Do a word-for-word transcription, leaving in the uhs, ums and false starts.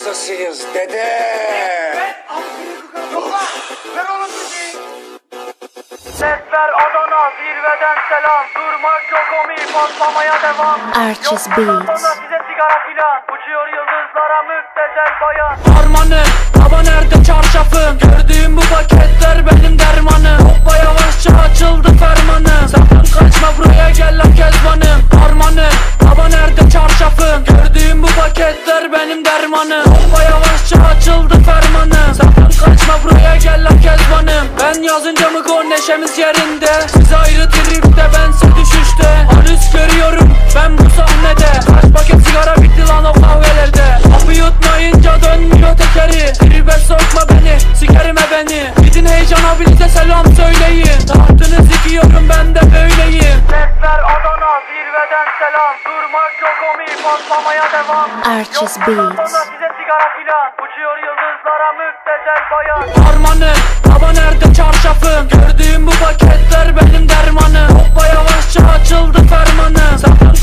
hastasıyız dede. Sesler Adana, zirveden selam. Durmak yok omi, patlamaya devam. Arches Yok bundan Beats. sonra size sigara filan. Uçuyor yıldızlara müptezel bayan. Harmanım, hava nerede çarşafım? Gördüğüm bu paketler benim dermanım. Hoppa yavaşça açıldı fermanım. Sakın kaçma buraya gel lan kezbanım. Harmanım, hava nerede çarşafım? Gördüğüm bu paketler benim dermanım. Hoppa yavaşça açıldı fermanım. Sakın kaçma buraya gel lan kezbanım. Ben yazınca mı gol neşemiz yerinde? Siz ayrı tripte bense düşüşte. Anüs görüyorum ben bu sahnede. Kaç paket sigara bitti lan o kahvelerde. Hapı yutmayınca dönmüyor tekeri. Tribe sokma beni, sikerime beni. Gidin heyecana birlikte selam söyleyin. Tahtını sikiyorum ben de böyleyim. Sesler Adana, zirveden selam. Durmak yok omi, patlamaya devam. Arches Yok bundan Beats. sonra size sigara filan. Uçuyor yıldızlara müptezel bayan. Harmanım, hava nerede çarşafım? Gördüğüm bu paketler benim dermanım. Hoppa yavaşça açıldı fermanım. Sakın